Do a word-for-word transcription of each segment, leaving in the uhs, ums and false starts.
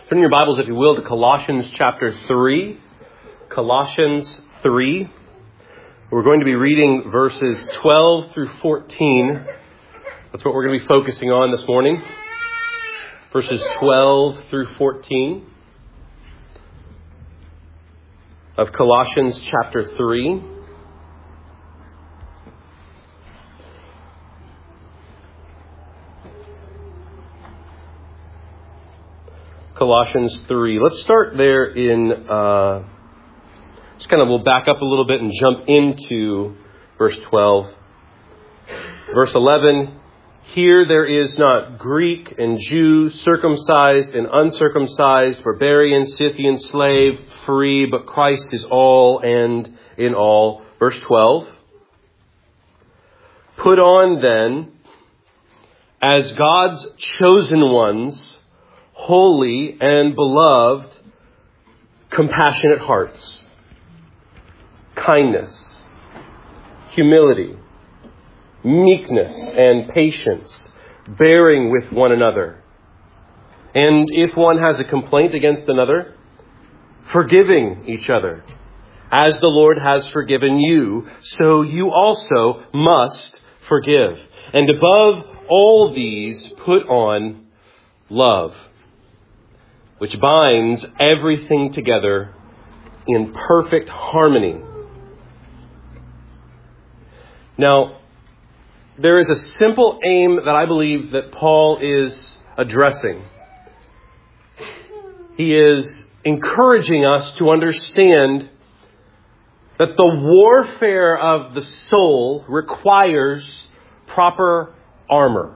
Turn your Bibles, if you will, to Colossians chapter three. Colossians three. We're going to be reading verses twelve through fourteen. That's what we're going to be focusing on this morning. Verses twelve through fourteen of Colossians chapter three. Colossians three. Let's start there in, uh, just kind of, we'll back up a little bit and jump into verse twelve. Verse eleven, here there is not Greek and Jew, circumcised and uncircumcised, barbarian, Scythian, slave, free, but Christ is all and in all. Verse twelve, put on then, as God's chosen ones, holy and beloved, compassionate hearts, kindness, humility, meekness, and patience, bearing with one another. And if one has a complaint against another, forgiving each other. As the Lord has forgiven you, so you also must forgive. And above all these, put on love, which binds everything together in perfect harmony. Now, there is a simple aim that I believe that Paul is addressing. He is encouraging us to understand that the warfare of the soul requires proper armor.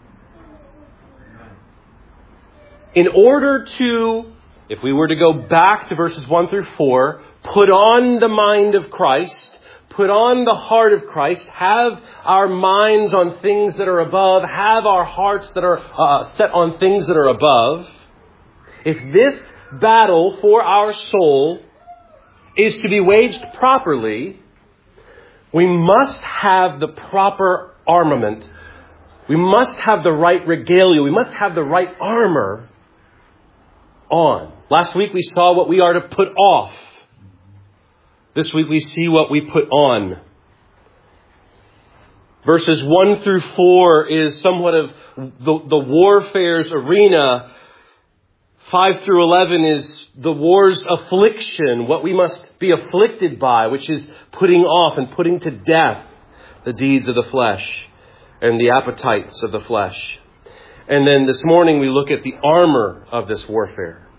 In order to, if we were to go back to verses one through four, put on the mind of Christ, put on the heart of Christ, have our minds on things that are above, have our hearts that are uh, set on things that are above. If this battle for our soul is to be waged properly, we must have the proper armament. We must have the right regalia. We must have the right armor on. Last week we saw what we are to put off. This week we see what we put on. Verses one through four is somewhat of the, the warfare's arena. five through eleven is the war's affliction, what we must be afflicted by, which is putting off and putting to death the deeds of the flesh and the appetites of the flesh. And then this morning we look at the armor of this warfare.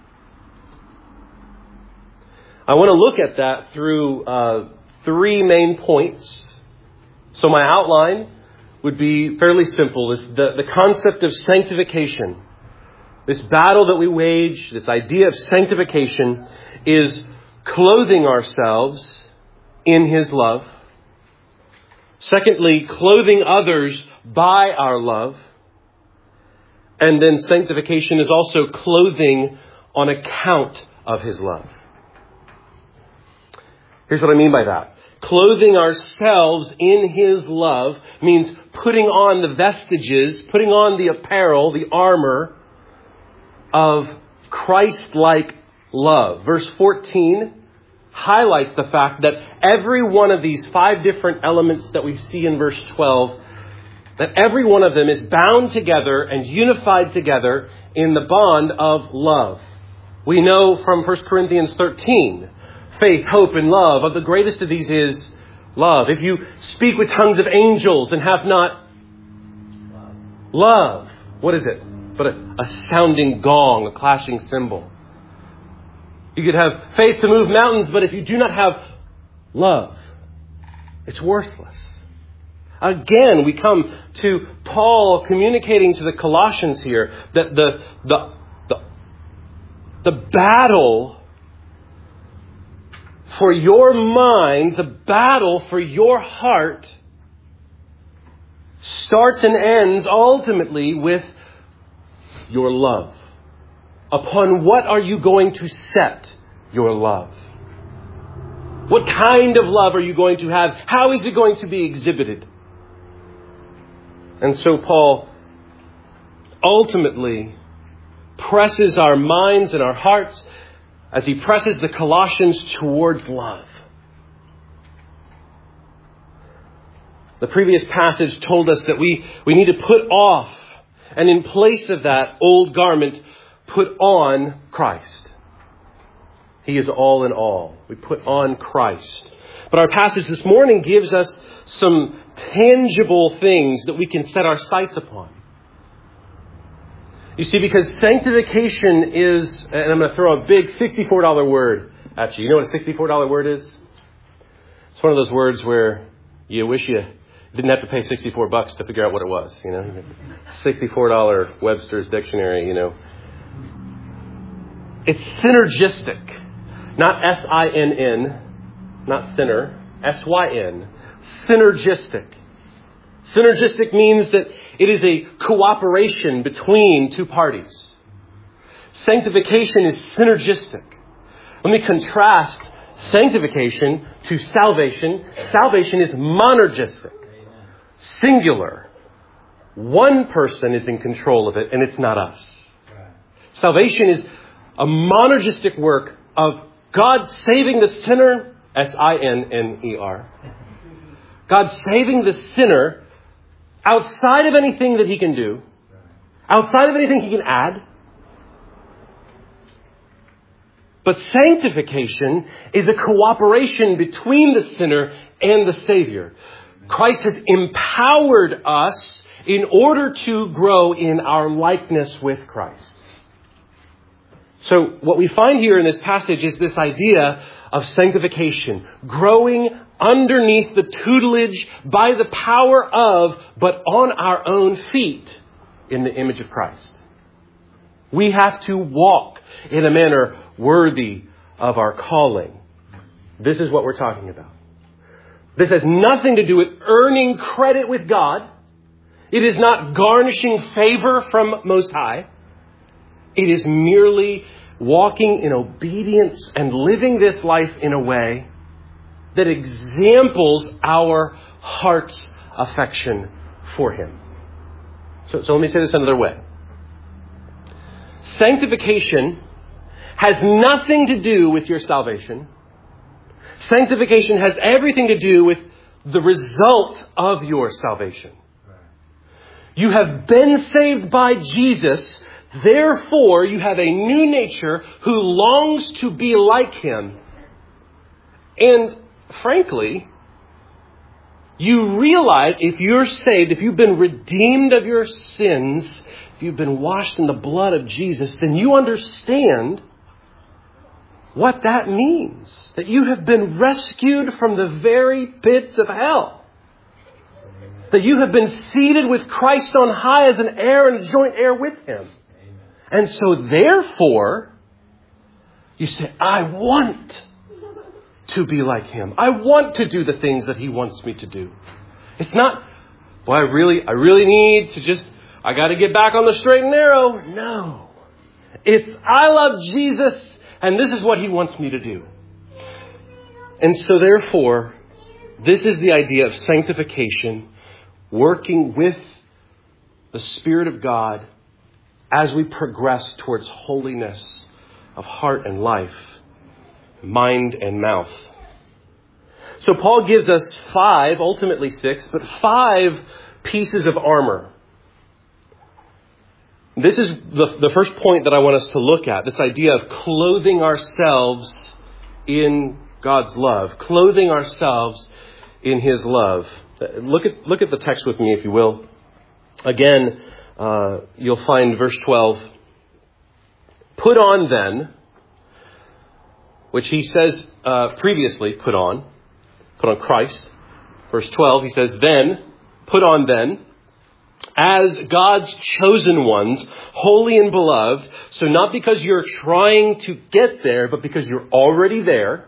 I want to look at that through uh, three main points. So my outline would be fairly simple. It's the, the concept of sanctification. This battle that we wage, this idea of sanctification, is clothing ourselves in His love. Secondly, clothing others by our love. And then sanctification is also clothing on account of His love. Here's what I mean by that. Clothing ourselves in His love means putting on the vestiges, putting on the apparel, the armor of Christ-like love. Verse fourteen highlights the fact that every one of these five different elements that we see in verse twelve, that every one of them is bound together and unified together in the bond of love. We know from First Corinthians thirteen, faith, hope, and love. But the greatest of these is love. If you speak with tongues of angels and have not love, what is it? But a, a sounding gong, a clashing cymbal. You could have faith to move mountains, but if you do not have love, it's worthless. Again, we come to Paul communicating to the Colossians here that the, the, the, the battle for your mind, the battle for your heart starts and ends ultimately with your love. Upon what are you going to set your love? What kind of love are you going to have? How is it going to be exhibited? And so Paul ultimately presses our minds and our hearts, as he presses the Colossians towards love. The previous passage told us that we, we need to put off, and in place of that old garment, put on Christ. He is all in all. We put on Christ. But our passage this morning gives us some tangible things that we can set our sights upon. You see, because sanctification is, and I'm going to throw a big sixty-four dollars word at you. You know what a sixty-four dollars word is? It's one of those words where you wish you didn't have to pay sixty-four bucks to figure out what it was, you know. sixty-four dollars Webster's Dictionary, you know. It's synergistic. Not S I N N, not sinner, S Y N. Synergistic. Synergistic means that it is a cooperation between two parties. Sanctification is synergistic. Let me contrast sanctification to salvation. Salvation is monergistic. Singular. One person is in control of it, and it's not us. Salvation is a monergistic work of God saving the sinner, S I N N E R. God saving the sinner outside of anything that he can do, outside of anything he can add. But sanctification is a cooperation between the sinner and the Savior. Christ has empowered us in order to grow in our likeness with Christ. So what we find here in this passage is this idea of sanctification, growing underneath the tutelage by the power of, but on our own feet in the image of Christ. We have to walk in a manner worthy of our calling. This is what we're talking about. This has nothing to do with earning credit with God. It is not garnishing favor from Most High. It is merely walking in obedience and living this life in a way that examples our heart's affection for Him. So, so let me say this another way. Sanctification has nothing to do with your salvation. Sanctification has everything to do with the result of your salvation. You have been saved by Jesus. Therefore, you have a new nature who longs to be like Him. And frankly, you realize if you're saved, if you've been redeemed of your sins, if you've been washed in the blood of Jesus, then you understand what that means. That you have been rescued from the very pits of hell. That you have been seated with Christ on high as an heir and a joint heir with Him. And so therefore, you say, I want to be like Him. I want to do the things that He wants me to do. It's not, well, I really, I really need to just, I got to get back on the straight and narrow. No. It's, I love Jesus and this is what He wants me to do. And so therefore, this is the idea of sanctification, working with the Spirit of God as we progress towards holiness of heart and life, mind and mouth. So Paul gives us five, ultimately six, but five pieces of armor. This is the, the first point that I want us to look at, this idea of clothing ourselves in God's love, clothing ourselves in His love. Look at, look at the text with me, if you will. Again, uh, you'll find verse twelve. Put on then, which he says uh, previously, put on, put on Christ. Verse twelve, he says, then, put on then, as God's chosen ones, holy and beloved. So not because you're trying to get there, but because you're already there.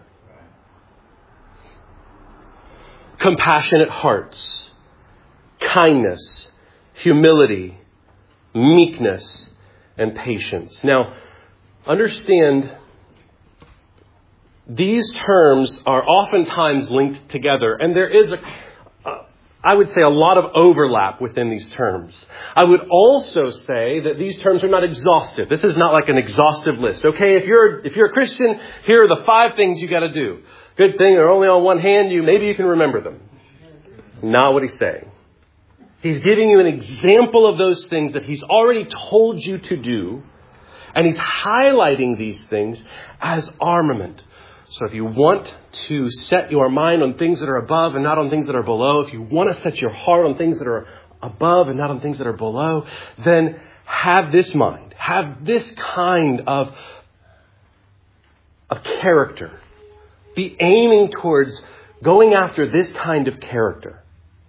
Compassionate hearts, kindness, humility, meekness, and patience. Now, understand, these terms are oftentimes linked together. And there is a, I would say, a lot of overlap within these terms. I would also say that these terms are not exhaustive. This is not like an exhaustive list. Okay, if you're if you're a Christian, here are the five things you got to do. Good thing they're only on one hand. You maybe you can remember them. Not what he's saying. He's giving you an example of those things that he's already told you to do, and he's highlighting these things as armament. So if you want to set your mind on things that are above and not on things that are below, if you want to set your heart on things that are above and not on things that are below, then have this mind. Have this kind of, of character. Be aiming towards going after this kind of character.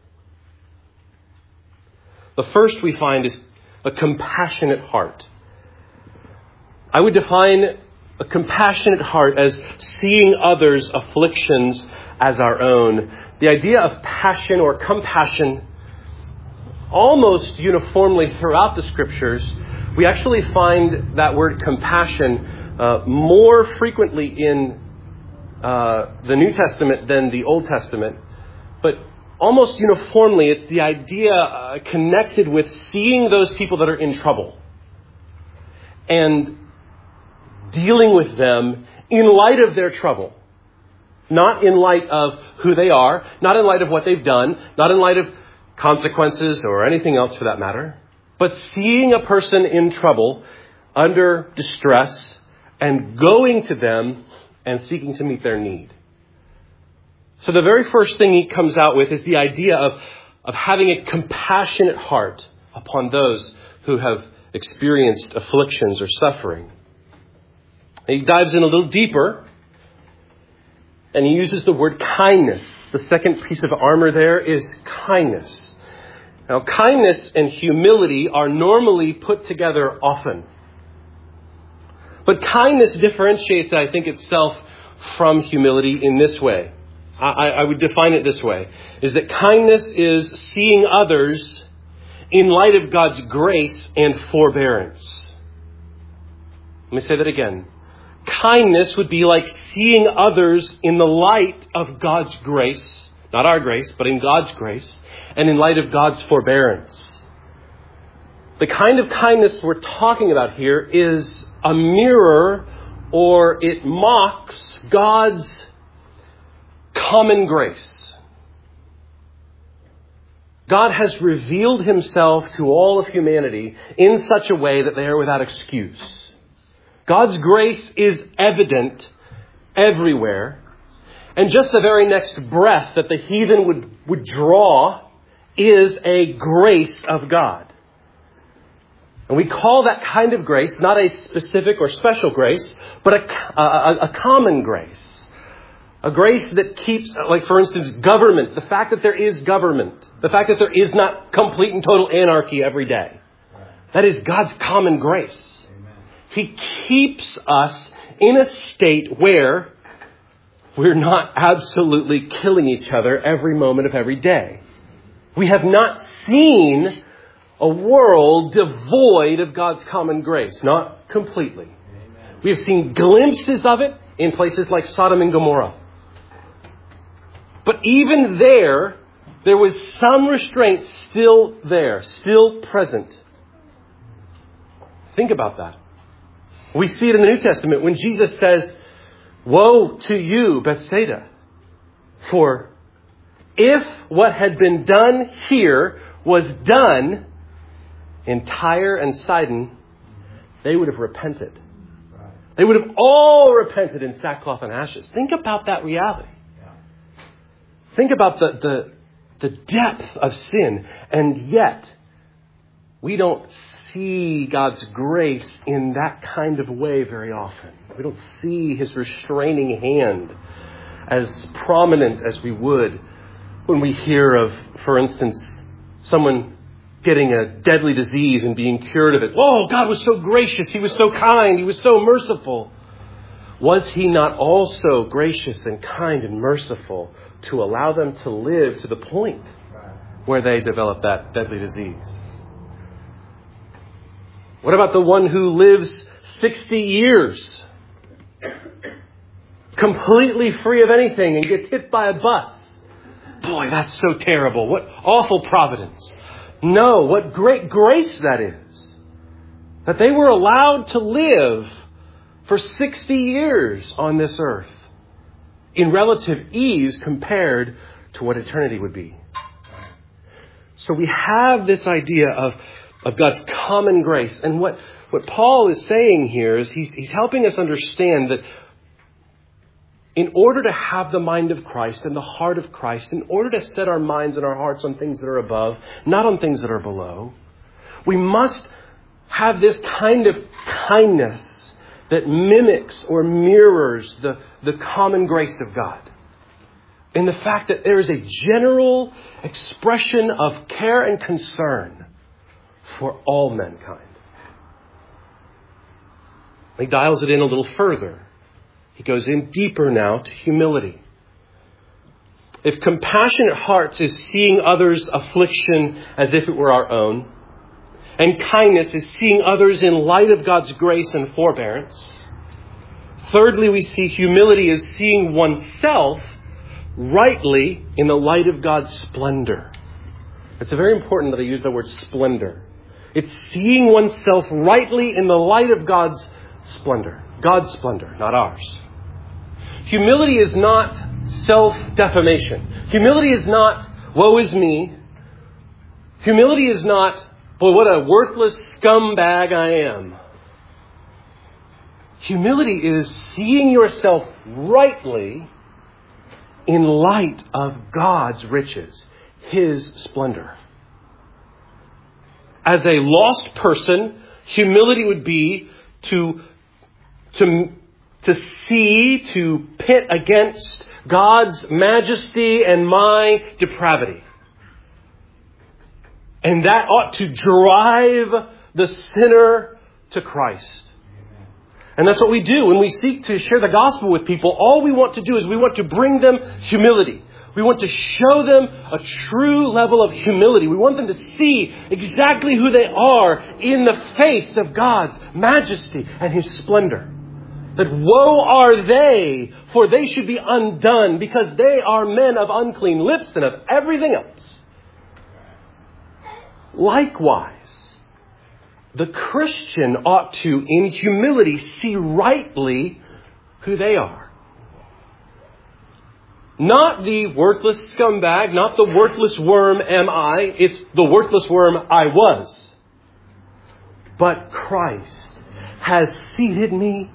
The first we find is a compassionate heart. I would define a compassionate heart as seeing others' afflictions as our own. The idea of passion or compassion, almost uniformly throughout the Scriptures, we actually find that word compassion uh, more frequently in uh, the New Testament than the Old Testament. But almost uniformly, it's the idea uh, connected with seeing those people that are in trouble and dealing with them in light of their trouble. Not in light of who they are, not in light of what they've done, not in light of consequences or anything else for that matter, but seeing a person in trouble, under distress, and going to them and seeking to meet their need. So the very first thing he comes out with is the idea of, of having a compassionate heart upon those who have experienced afflictions or suffering. He dives in a little deeper, and he uses the word kindness. The second piece of armor there is kindness. Now, kindness and humility are normally put together often. But kindness differentiates, I think, itself from humility in this way. I, I would define it this way, is that kindness is seeing others in light of God's grace and forbearance. Let me say that again. Kindness would be like seeing others in the light of God's grace, not our grace, but in God's grace, and in light of God's forbearance. The kind of kindness we're talking about here is a mirror, or it mocks God's common grace. God has revealed himself to all of humanity in such a way that they are without excuse. God's grace is evident everywhere. And just the very next breath that the heathen would, would draw is a grace of God. And we call that kind of grace not a specific or special grace, but a, a, a common grace. A grace that keeps, like for instance, government. The fact that there is government. The fact that there is not complete and total anarchy every day. That is God's common grace. He keeps us in a state where we're not absolutely killing each other every moment of every day. We have not seen a world devoid of God's common grace. Not completely. Amen. We have seen glimpses of it in places like Sodom and Gomorrah. But even there, there was some restraint still there, still present. Think about that. We see it in the New Testament when Jesus says, "Woe to you, Bethsaida, for if what had been done here was done in Tyre and Sidon, they would have repented. They would have all repented in sackcloth and ashes." Think about that reality. Think about the, the, the depth of sin. And yet, we don't see God's grace in that kind of way very often. We don't see his restraining hand as prominent as we would when we hear of, for instance, someone getting a deadly disease and being cured of it. Oh, God was so gracious. He was so kind. He was so merciful. Was he not also gracious and kind and merciful to allow them to live to the point where they develop that deadly disease? What about the one who lives sixty years completely free of anything and gets hit by a bus, boy, that's so terrible. What awful providence. No, what great grace that is. That they were allowed to live for sixty years on this earth in relative ease compared to what eternity would be. So we have this idea of, of God's common grace. And what, what Paul is saying here is he's, he's helping us understand that in order to have the mind of Christ and the heart of Christ, in order to set our minds and our hearts on things that are above, not on things that are below, we must have this kind of kindness that mimics or mirrors the, the common grace of God. In the fact that there is a general expression of care and concern for all mankind. He dials it in a little further. He goes in deeper now to humility. If compassionate hearts is seeing others' affliction as if it were our own, and kindness is seeing others in light of God's grace and forbearance, thirdly, we see humility as seeing oneself rightly in the light of God's splendor. It's very important that I use the word splendor. It's seeing oneself rightly in the light of God's splendor. God's splendor, not ours. Humility is not self-defamation. Humility is not, woe is me. Humility is not, boy, what a worthless scumbag I am. Humility is seeing yourself rightly in light of God's riches, His splendor. As a lost person, humility would be to, to, to see, to pit against God's majesty and my depravity. And that ought to drive the sinner to Christ. And that's what we do when we seek to share the gospel with people. All we want to do is we want to bring them humility. We want to show them a true level of humility. We want them to see exactly who they are in the face of God's majesty and His splendor. That woe are they, for they should be undone, because they are men of unclean lips and of everything else. Likewise, the Christian ought to, in humility, see rightly who they are. Not the worthless scumbag, not the worthless worm am I. It's the worthless worm I was. But Christ has seated me.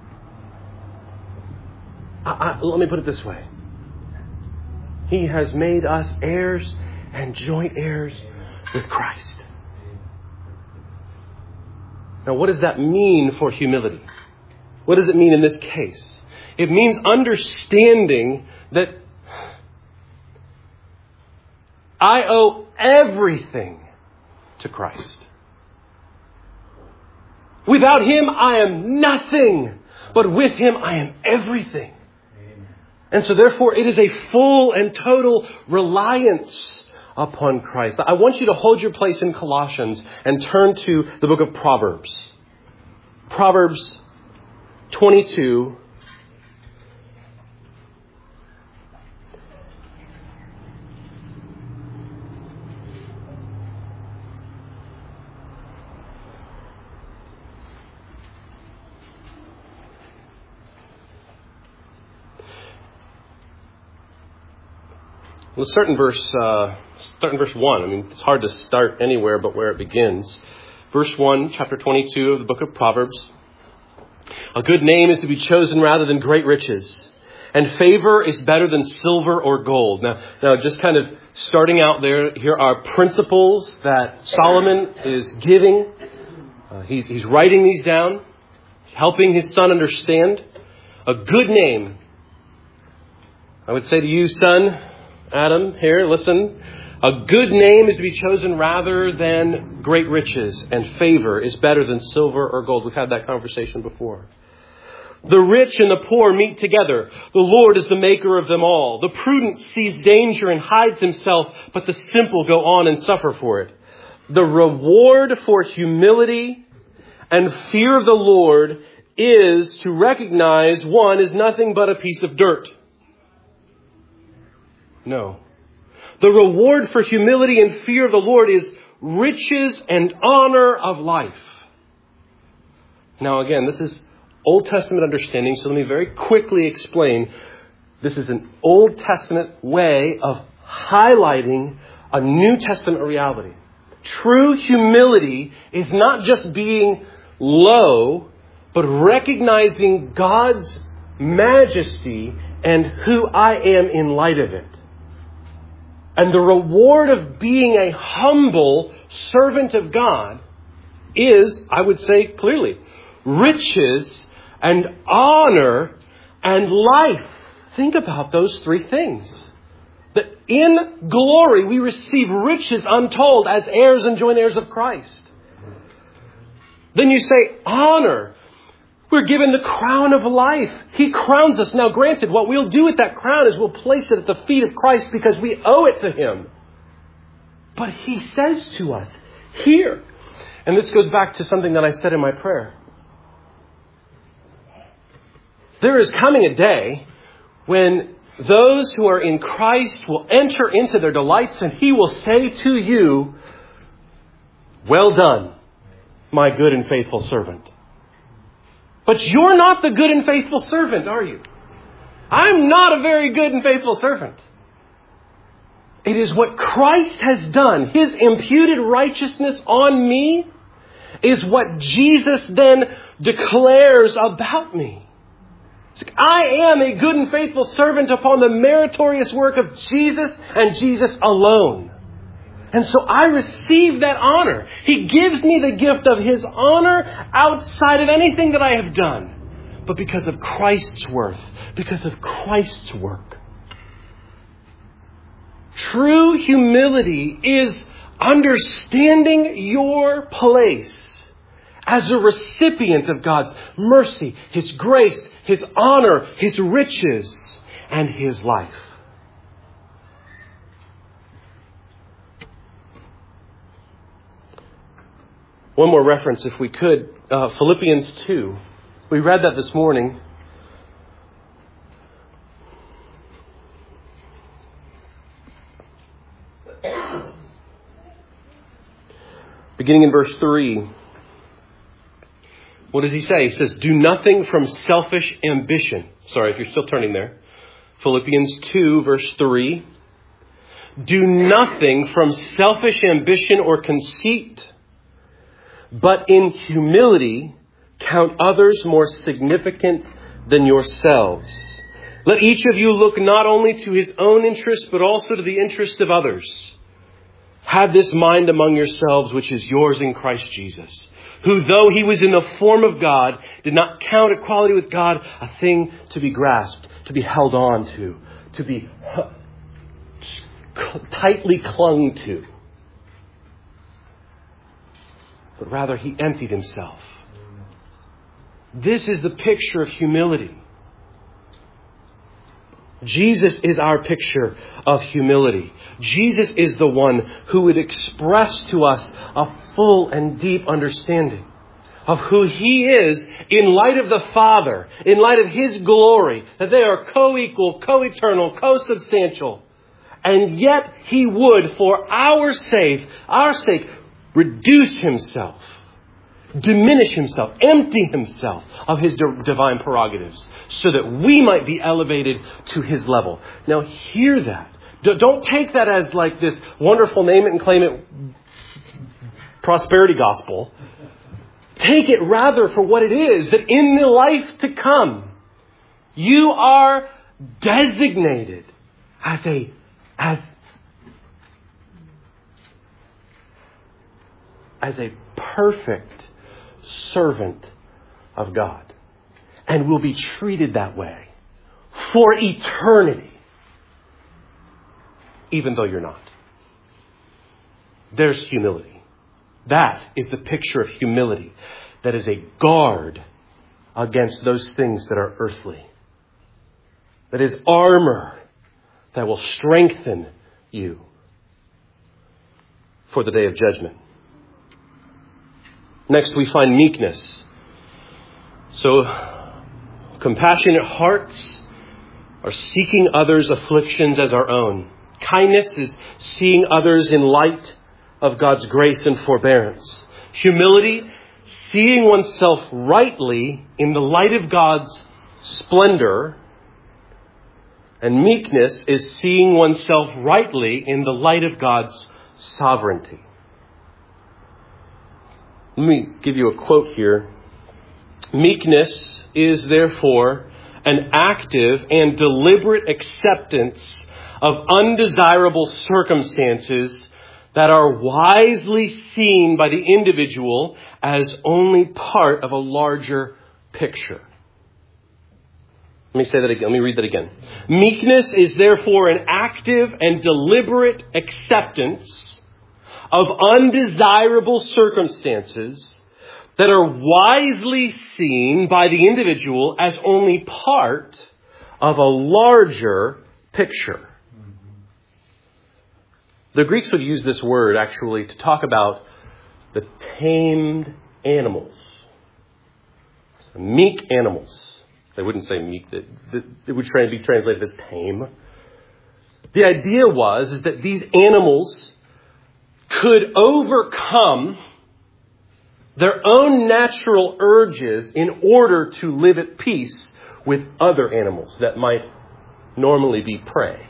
I, I, let me put it this way. He has made us heirs and joint heirs with Christ. Now, what does that mean for humility? What does it mean in this case? It means understanding that I owe everything to Christ. Without Him, I am nothing. But with Him, I am everything. Amen. And so therefore, it is a full and total reliance upon Christ. I want you to hold your place in Colossians and turn to the book of Proverbs. Proverbs twenty-two. Let's start in verse, uh, start in verse one. I mean, it's hard to start anywhere but where it begins. Verse one, chapter twenty-two of the book of Proverbs. A good name is to be chosen rather than great riches, and favor is better than silver or gold. Now, now, just kind of starting out there, here are principles that Solomon is giving. Uh, he's, he's writing these down, helping his son understand. A good name. I would say to you, son, Adam, here, listen. A good name is to be chosen rather than great riches, and favor is better than silver or gold. We've had that conversation before. The rich and the poor meet together. The Lord is the maker of them all. The prudent sees danger and hides himself, but the simple go on and suffer for it. The reward for humility and fear of the Lord is to recognize one is nothing but a piece of dirt. No. The reward for humility and fear of the Lord is riches and honor of life. Now again, this is Old Testament understanding, so let me very quickly explain. This is an Old Testament way of highlighting a New Testament reality. True humility is not just being low, but recognizing God's majesty and who I am in light of it. And the reward of being a humble servant of God is, I would say clearly, riches and honor and life. Think about those three things. That in glory we receive riches untold as heirs and joint heirs of Christ. Then you say honor. We're given the crown of life. He crowns us. Now granted, what we'll do with that crown is we'll place it at the feet of Christ because we owe it to Him. But He says to us here, and this goes back to something that I said in my prayer. There is coming a day when those who are in Christ will enter into their delights and He will say to you, well done, my good and faithful servant. But you're not the good and faithful servant, are you? I'm not a very good and faithful servant. It is what Christ has done. His imputed righteousness on me is what Jesus then declares about me. It's like, I am a good and faithful servant upon the meritorious work of Jesus and Jesus alone. And so I receive that honor. He gives me the gift of His honor outside of anything that I have done. But because of Christ's worth, because of Christ's work. True humility is understanding your place as a recipient of God's mercy, His grace, His honor, His riches, and His life. One more reference, if we could. Uh, Philippians two. We read that this morning. Beginning in verse three. What does he say? He says, do nothing from selfish ambition. Sorry, if you're still turning there. Philippians two, verse three. Do nothing from selfish ambition or conceit, but in humility count others more significant than yourselves. Let each of you look not only to his own interest, but also to the interest of others. Have this mind among yourselves, which is yours in Christ Jesus, who, though He was in the form of God, did not count equality with God a thing to be grasped, to be held on to, to be tightly clung to. But rather He emptied Himself. This is the picture of humility. Jesus is our picture of humility. Jesus is the one who would express to us a full and deep understanding of who He is in light of the Father, in light of His glory, that they are co-equal, co-eternal, co-substantial. And yet He would, for our sake, our sake, reduce Himself, diminish Himself, empty Himself of His divine prerogatives so that we might be elevated to His level. Now hear that. Don't take that as like this wonderful name it and claim it prosperity gospel. Take it rather for what it is, that in the life to come, you are designated as a, as as a perfect servant of God, and will be treated that way for eternity, even though you're not. There's humility. That is the picture of humility that is a guard against those things that are earthly. That is armor that will strengthen you for the day of judgment. Next, we find meekness. So, compassionate hearts are seeking others' afflictions as our own. Kindness is seeing others in light of God's grace and forbearance. Humility, seeing oneself rightly in the light of God's splendor. And meekness is seeing oneself rightly in the light of God's sovereignty. Let me give you a quote here. Meekness is therefore an active and deliberate acceptance of undesirable circumstances that are wisely seen by the individual as only part of a larger picture. Let me say that again. Let me read that again. Meekness is therefore an active and deliberate acceptance of undesirable circumstances that are wisely seen by the individual as only part of a larger picture. The Greeks would use this word actually to talk about the tamed animals. Meek animals. They wouldn't say meek. It would be translated as tame. The idea was is that these animals could overcome their own natural urges in order to live at peace with other animals that might normally be prey.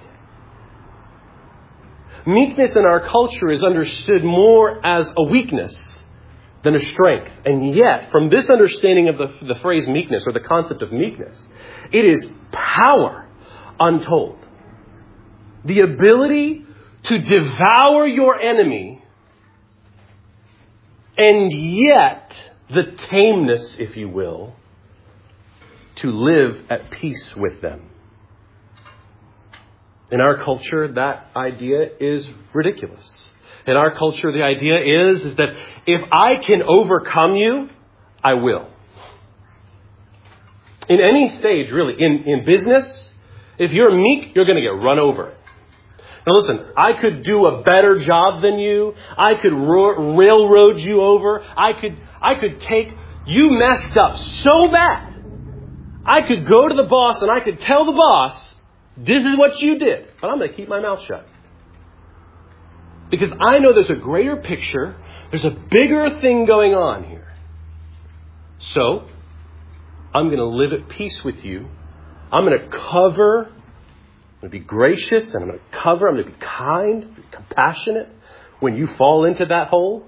Meekness in our culture is understood more as a weakness than a strength. And yet, from this understanding of the, the phrase meekness or the concept of meekness, it is power untold. The ability to devour your enemy and yet the tameness, if you will, to live at peace with them. In our culture, that idea is ridiculous. In our culture, the idea is, is that if I can overcome you, I will. In any stage, really, in, in business, if you're meek, you're going to get run over. Now listen, I could do a better job than you. I could ro- railroad you over. I could, I could take, you messed up so bad. I could go to the boss and I could tell the boss, this is what you did, but I'm going to keep my mouth shut. Because I know there's a greater picture. There's a bigger thing going on here. So, I'm going to live at peace with you. I'm going to cover, I'm going to be gracious, and I'm going to cover, I'm going to be kind, be compassionate when you fall into that hole.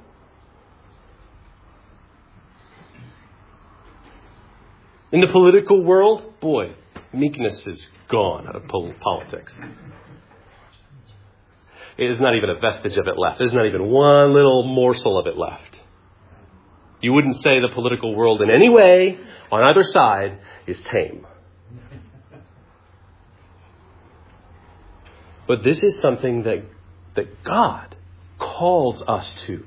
In the political world, boy, meekness is gone out of politics. There's not even a vestige of it left. There's not even one little morsel of it left. You wouldn't say the political world in any way on either side is tame. But this is something that, that God calls us to.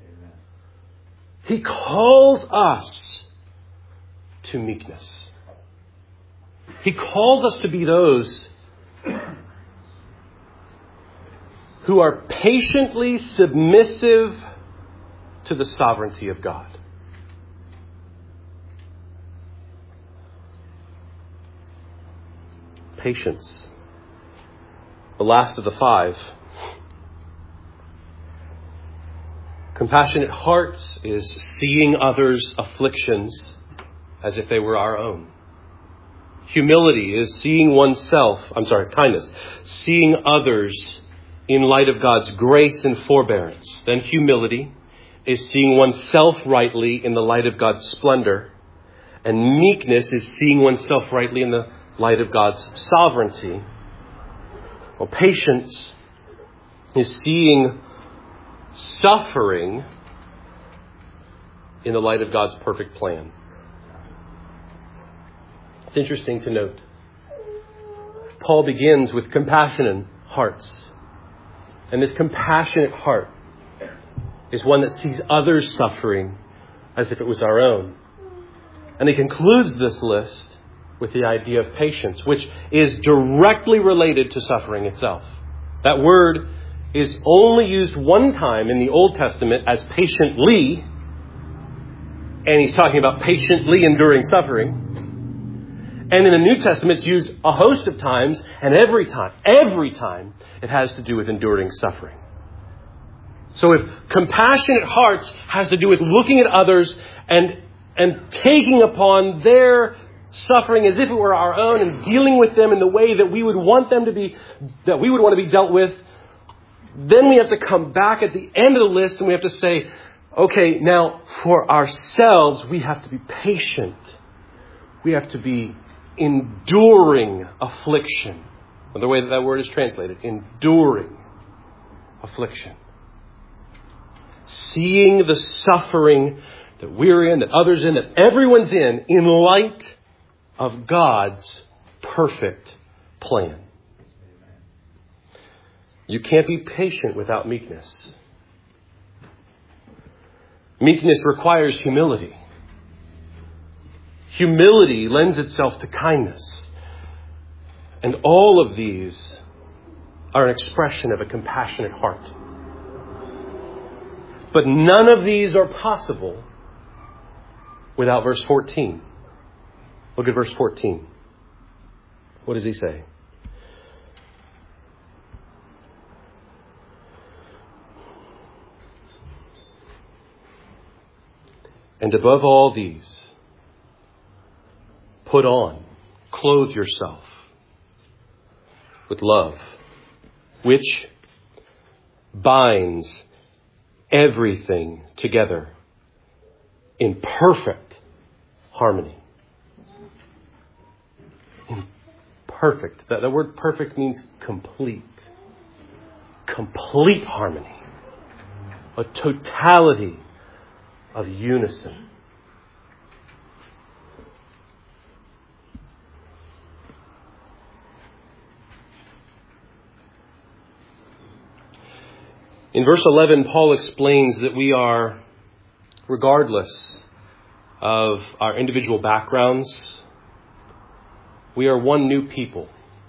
He calls us to meekness. He calls us to be those who are patiently submissive to the sovereignty of God. Patience. The last of the five. Compassionate hearts is seeing others' afflictions as if they were our own. Humility is seeing oneself, I'm sorry, kindness, seeing others in light of God's grace and forbearance. Then humility is seeing oneself rightly in the light of God's splendor. And meekness is seeing oneself rightly in the light of God's sovereignty. Well, patience is seeing suffering in the light of God's perfect plan. It's interesting to note. Paul begins with compassionate hearts. And this compassionate heart is one that sees others suffering as if it was our own. And he concludes this list with the idea of patience, which is directly related to suffering itself. That word is only used one time in the Old Testament as patiently, and he's talking about patiently enduring suffering. And in the New Testament, it's used a host of times, and every time, every time, it has to do with enduring suffering. So if compassionate hearts has to do with looking at others and, and taking upon their suffering as if it were our own and dealing with them in the way that we would want them to be, that we would want to be dealt with, then we have to come back at the end of the list and we have to say, okay, now for ourselves, we have to be patient. We have to be enduring affliction. The way that that word is translated, enduring affliction. Seeing the suffering that we're in, that others in, that everyone's in, in light of God's perfect plan. You can't be patient without meekness. Meekness requires humility. Humility lends itself to kindness. And all of these are an expression of a compassionate heart. But none of these are possible without verse fourteen. Look at verse fourteen. What does he say? And above all these, put on, clothe yourself with love, which binds everything together in perfect harmony. In perfect. That, that word perfect means complete. Complete harmony. A totality of unison. In verse eleven, Paul explains that we are, regardless of our individual backgrounds, we are one new people.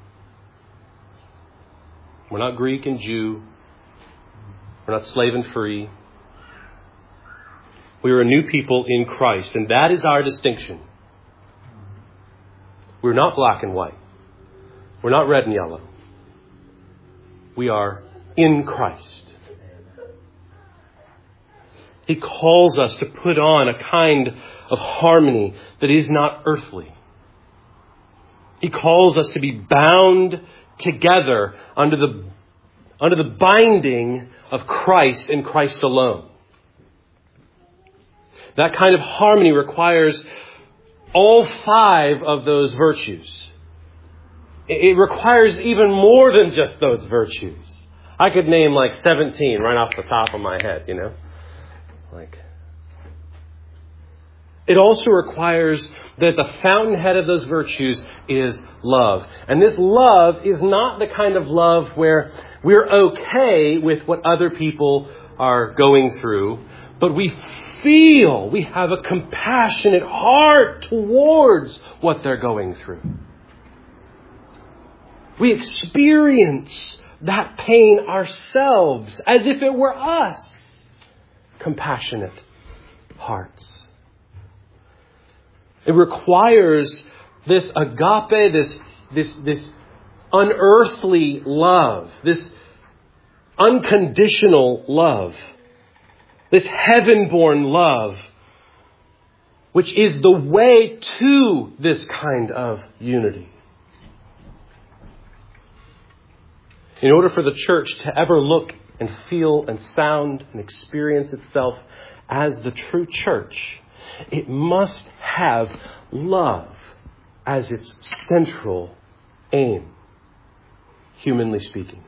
We're not Greek and Jew. We're not slave and free. We are a new people in Christ, and that is our distinction. We're not black and white. We're not red and yellow. We are in Christ. He calls us to put on a kind of harmony that is not earthly. He calls us to be bound together under the, under the binding of Christ and Christ alone. That kind of harmony requires all five of those virtues. It requires even more than just those virtues. I could name like seventeen right off the top of my head, you know. Like, it also requires that the fountainhead of those virtues is love. And this love is not the kind of love where we're okay with what other people are going through, but we feel, we have a compassionate heart towards what they're going through. We experience that pain ourselves as if it were us. Compassionate hearts. It requires this agape, this, this, this unearthly love, this unconditional love, this heaven-born love, which is the way to this kind of unity. In order for the church to ever look and feel and sound and experience itself as the true church, it must have love as its central aim, humanly speaking.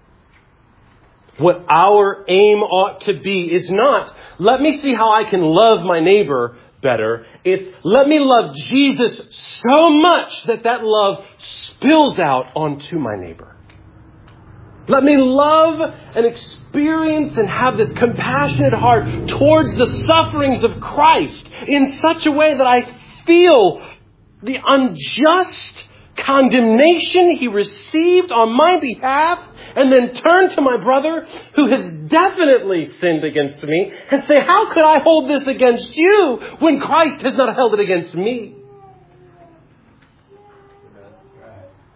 What our aim ought to be is not, let me see how I can love my neighbor better. It's, let me love Jesus so much that that love spills out onto my neighbor. Let me love and experience and have this compassionate heart towards the sufferings of Christ in such a way that I feel the unjust condemnation he received on my behalf, and then turn to my brother who has definitely sinned against me and say, how could I hold this against you when Christ has not held it against me?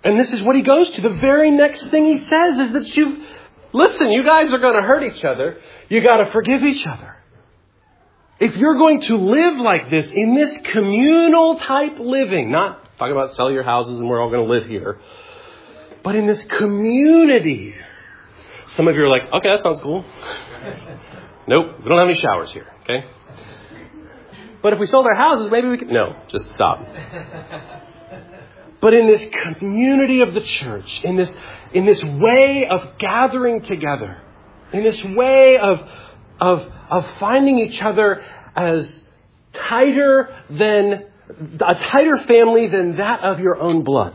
And this is what he goes to. The very next thing he says is that you, listen, you guys are going to hurt each other. You got to forgive each other. If you're going to live like this, in this communal type living, not talking about sell your houses and we're all going to live here, but in this community, some of you are like, okay, that sounds cool. Nope, we don't have any showers here, okay? But if we sold our houses, maybe we could... No, just stop. But in this community of the church, in this, in this way of gathering together, in this way of, of, of finding each other as tighter than, a tighter family than that of your own blood.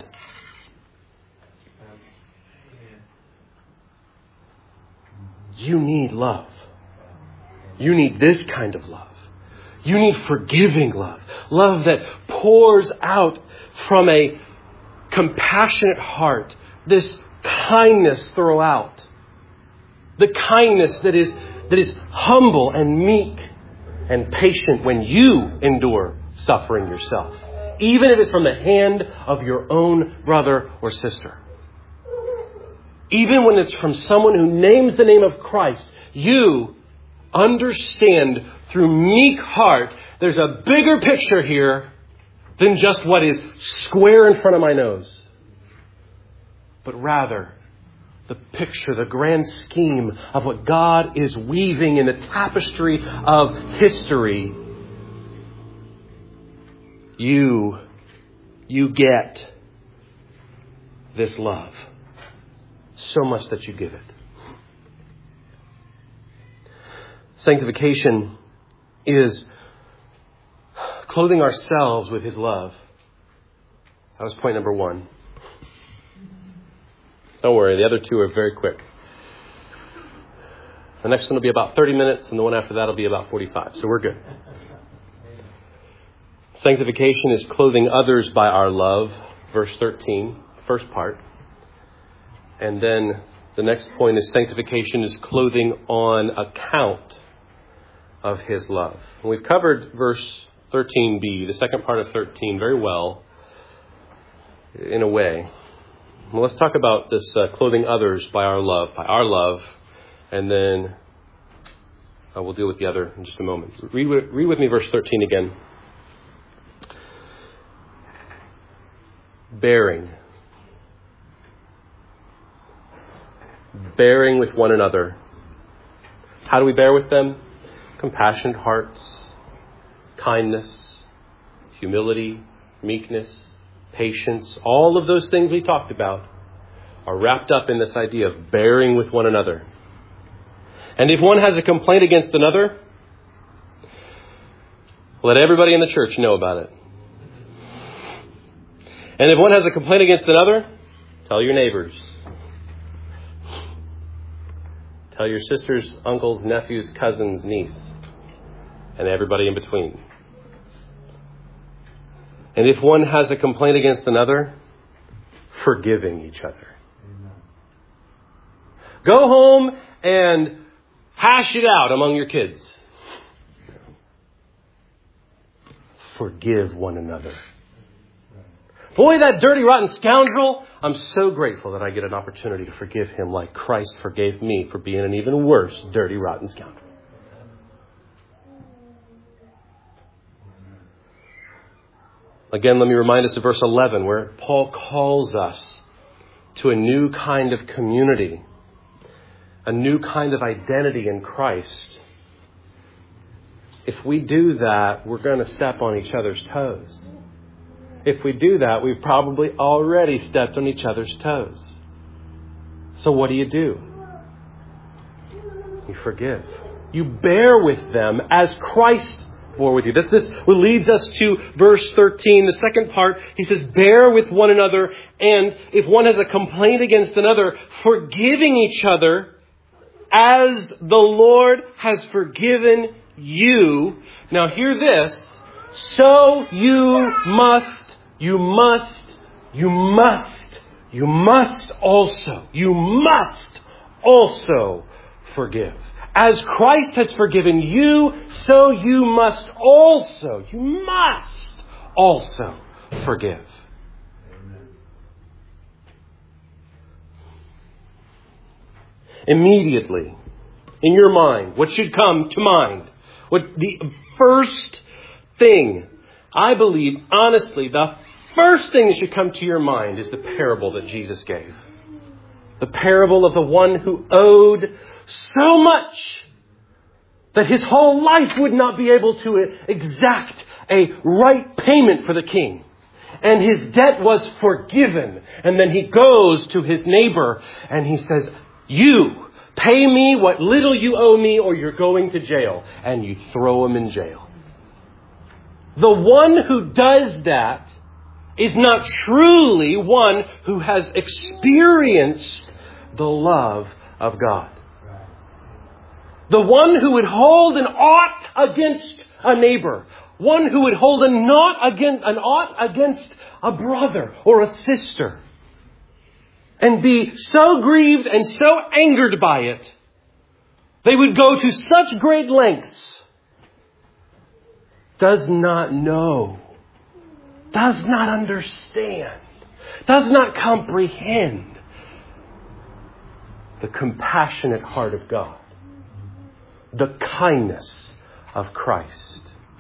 You need love. You need this kind of love. You need forgiving love. Love that pours out from a compassionate heart. This kindness throughout. The kindness that is, that is humble and meek and patient when you endure suffering yourself. Even if it's from the hand of your own brother or sister. Even when it's from someone who names the name of Christ, you understand through meek heart, there's a bigger picture here than just what is square in front of my nose. But rather, the picture, the grand scheme of what God is weaving in the tapestry of history. You, you get this love. So much that you give it. Sanctification is clothing ourselves with His love. That was point number one. Don't worry, the other two are very quick. The next one will be about thirty minutes, and the one after that will be about forty-five. So we're good. Sanctification is clothing others by our love. Verse thirteen, first part. And then the next point is sanctification is clothing on account of His love. And we've covered verse thirteen b, the second part of thirteen, very well, in a way. Well, let's talk about this uh, clothing others by our love, by our love, and then uh, we'll deal with the other in just a moment. Read, read with me verse thirteen again. Bearing. Bearing with one another. How do we bear with them? Compassionate hearts, kindness, humility, meekness, patience. All of those things we talked about are wrapped up in this idea of bearing with one another. And if one has a complaint against another, let everybody in the church know about it. And if one has a complaint against another, tell your neighbors. Tell your sisters, uncles, nephews, cousins, niece, and everybody in between. And if one has a complaint against another, forgiving each other. Amen. Go home and hash it out among your kids. Forgive one another. Boy, that dirty, rotten scoundrel. I'm so grateful that I get an opportunity to forgive him like Christ forgave me for being an even worse, dirty, rotten scoundrel. Again, let me remind us of verse eleven, where Paul calls us to a new kind of community, a new kind of identity in Christ. If we do that, we're going to step on each other's toes. If we do that, we've probably already stepped on each other's toes. So what do you do? You forgive. You bear with them as Christ bore with you. This, this leads us to verse thirteen, the second part. He says, bear with one another, and if one has a complaint against another, forgiving each other as the Lord has forgiven you. Now hear this. So you must You must, you must, you must also, you must also forgive. As Christ has forgiven you, so you must also, you must also forgive. Amen. immediately in your mind, what should come to mind, what the first thing, I believe, honestly, the first thing that should come to your mind is the parable that Jesus gave. The parable of the one who owed so much that his whole life would not be able to exact a right payment for the king. And his debt was forgiven. And then he goes to his neighbor and he says, you pay me what little you owe me or you're going to jail. And you throw him in jail. The one who does that is not truly one who has experienced the love of God. The one who would hold an ought against a neighbor. One who would hold a not against, an ought against a brother or a sister. And be so grieved and so angered by it, they would go to such great lengths. Does not know. Does not understand. Does not comprehend the compassionate heart of God. The kindness of Christ.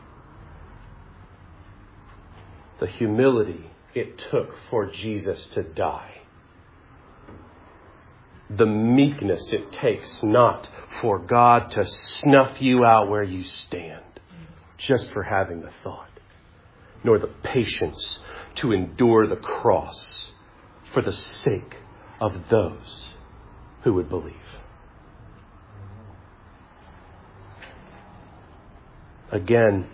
The humility it took for Jesus to die. The meekness it takes not for God to snuff you out where you stand just for having the thought. Nor the patience to endure the cross for the sake of those who would believe. Again,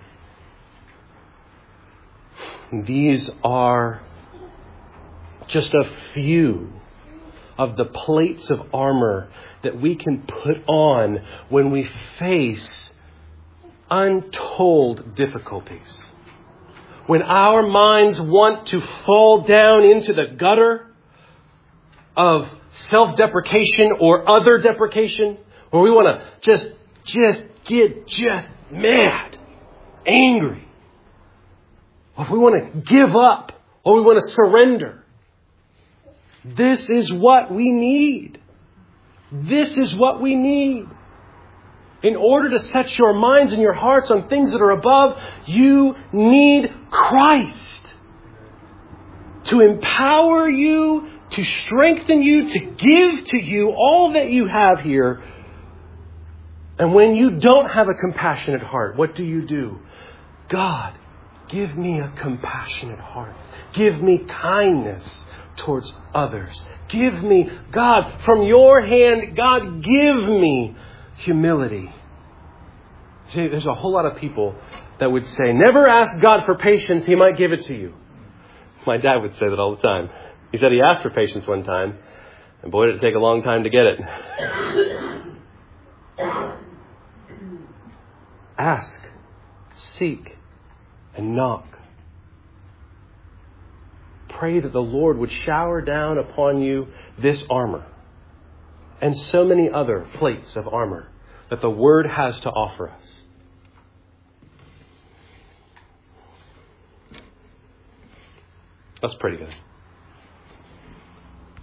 these are just a few of the plates of armor that we can put on when we face untold difficulties. When our minds want to fall down into the gutter of self-deprecation or other deprecation, or we want to just, just get just mad, angry, or if we want to give up, or we want to surrender. This is what we need. This is what we need. In order to set your minds and your hearts on things that are above, you need Christ to empower you, to strengthen you, to give to you all that you have here. And when you don't have a compassionate heart, what do you do? God, give me a compassionate heart. Give me kindness towards others. Give me, God, from your hand, God, give me humility. See, there's a whole lot of people that would say, never ask God for patience, He might give it to you. My dad would say that all the time. He said he asked for patience one time, and boy, did it take a long time to get it. Ask, seek, and knock. Pray that the Lord would shower down upon you this armor and so many other plates of armor that the Word has to offer us. That's pretty good.